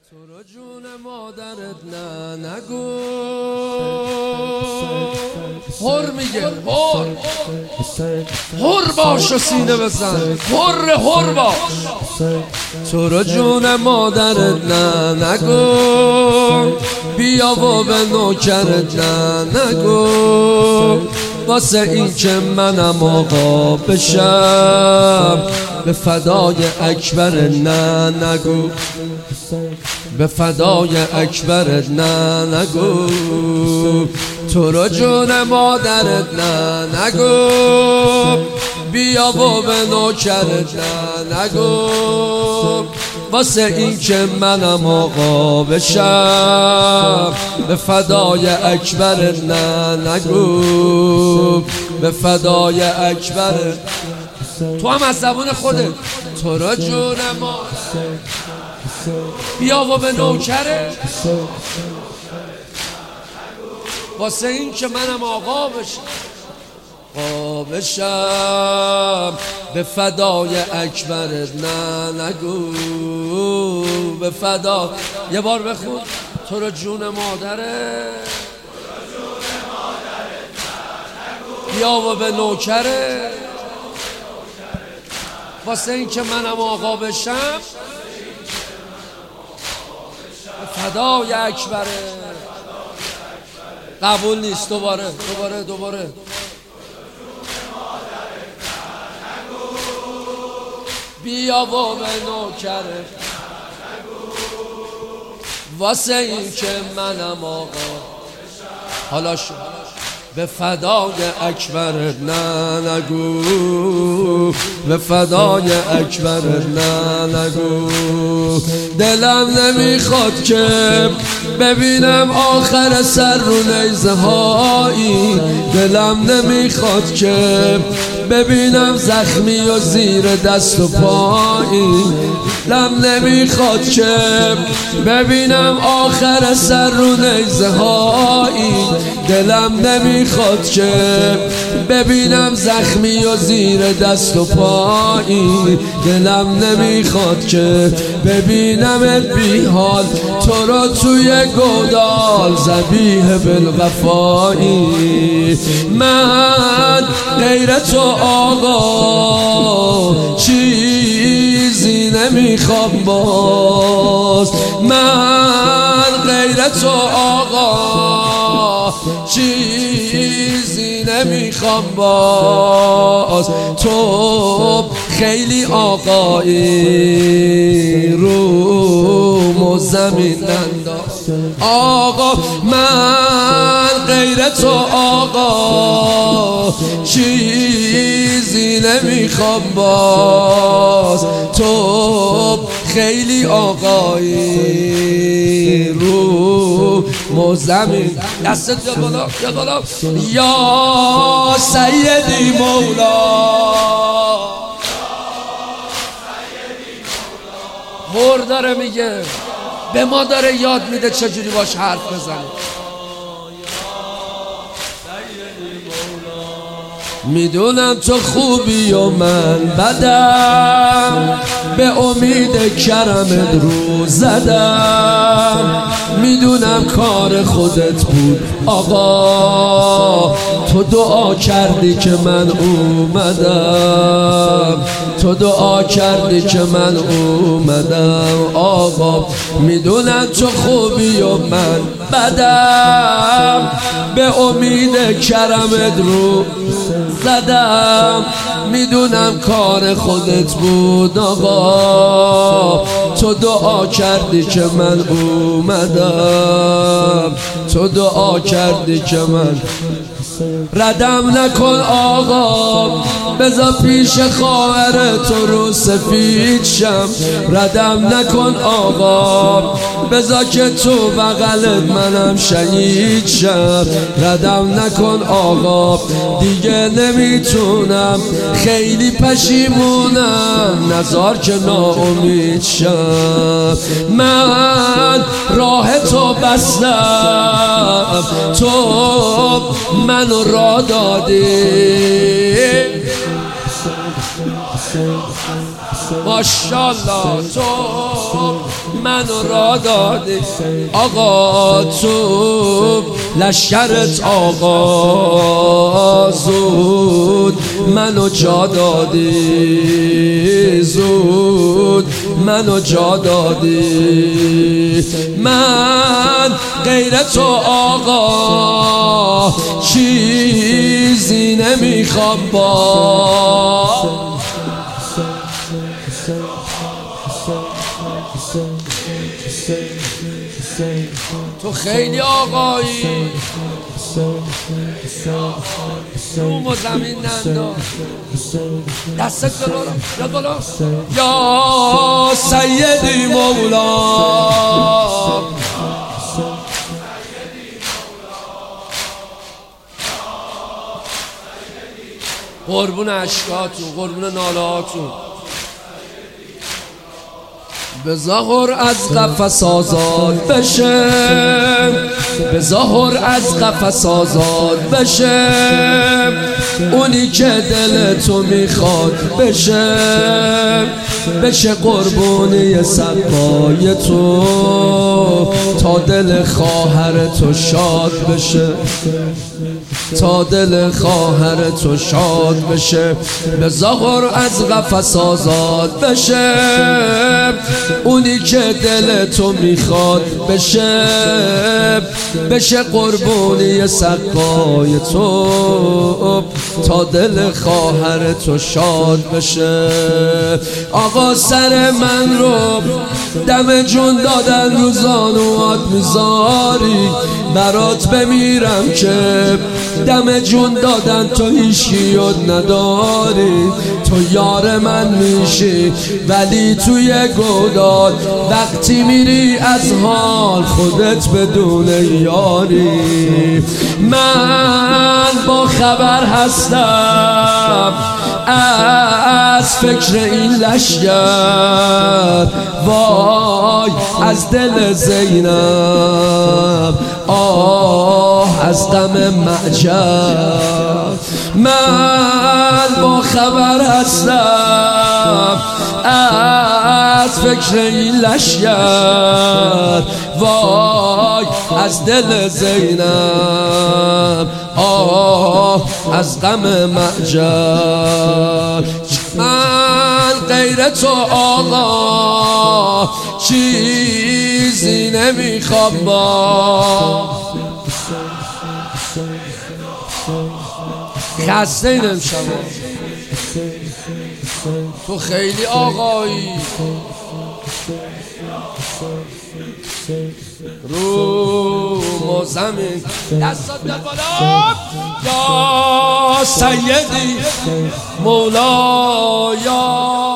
تو رو جون مادرت نه نگو. هر میگه هر باش و سینه بزن، هر باش. تو رو جون مادرت نه نگو، بیا و به نوکرت نه نگو. واسه این که منم آقا بشم، به فدای اکبر نه نگو، به فدای اکبر نه نگو. تو رو جون مادرت نه نگو، بیا و به نوکرت نه نگو. واسه این که منم آقا بشم، به فدای اکبر نه نگو، به فدای اکبر. تو هم از زبون خودت تو رو جون مادرت بیا و به نوکره، واسه این که منم آقا بشم، به فدای اکبرت نه نگو، به فدا. یه بار بخون. تو رو جون مادره بیا و به نوکره، واسه این که منم آقا بشم، به فدای اکبره. قبول نیست. دوباره بیا و به نوکره، واسه این که منم آقا. حالا شد به فدای اکبر نه نگو، به فدای اکبر نه نگو. دلم نمیخواد که ببینم آخر سر رو نیزه هایی، دلم نمیخواد که ببینم زخمی و زیر دست و پایی، دلم نمیخواد که ببینم آخر سر رو نیزه هایی، دلم نمیخواد که ببینم زخمی و زیر دست و پایی، دلم نمیخواد که ببینمت بی حال، تو رو توی گودال ذبیح بالوفایی. من غیر تو آقا چیزی نمیخوام باز، من غیر تو آقا چیزی نمیخوام باز. تو خیلی آقایی رو زمین انداز آقا، من غیر تو آقا چیزی نمیخوام باز. تو خیلی آقایی رو مزمین. دستت یا بالا یا بالا. یا سیدی مولا، هر داره میگه، به ما داره یاد میده چجوری باش حرف بزنیم. میدونم تو خوبی و من بدم، به امید کرمت رو زدم. میدونم کار خودت بود آقا، تو دعا کردی که من اومدم، تو دعا کردی که من اومدم آقا. میدونم تو خوبی و من بدم، به امید کرمت رو زدم. میدونم کار خودت بود آقا، تو دعا کردی که من اومدم، تو دعا کردی که من. ردم نکن آقا، بذار پیش خواهر تو رو سفید شم. ردم نکن آقا، بذار که تو بغلت منم شهید شم. ردم نکن آقا، دیگه نمیتونم، خیلی پشیمونم، نذار که ناامید شم. من راه تو بستم، تو منو را دادی. ماشاءالله تو منو را دادی آقا، تو لشکرت آقا زود منو جا دادی، زود منو جا دادی. من غیر تو آقا چیزی نمیخوام با تو خیلی آقایی، روم و زمین ننداز، دستت جلو یا بالا یا سیدی مولا. قربون اشکاتون، قربون نالهاتون. بظاهر از قفس آزاد بشه، بظاهر از قفس آزاد بشه، اونی که دل تو میخواد بشه، بشه قربونی صدقای تو، تا دل خواهر تو شاد بشه، تا دل خواهر تو شاد بشه. بظاهر از قفس آزاد بشه، اونی که دل تو میخواد بشه، بشه قربونی سقای تو، تا دل خواهر تو شاد بشه. آقا سر من رو دم جون دادن رو زانوات میذاری، برات بمیرم که دم جون دادن تو هیچکی یاد نداری. تو یار من میشی ولی توی گودال، وقتی میری از حال خودت بدون یاری. من با خبر هستم از فکر این لشگر، وای از دل زینب، آه از غم معجب. من با خبر هستم از فکر این لشگر، وای از دل زینب، آه از غم معجب. من غیر تو آقا چیزی نمیخوام با خسته این امشبا. تو خیلی آقایی، روم و زمین، دستات در بالا یا سیدی مولا یا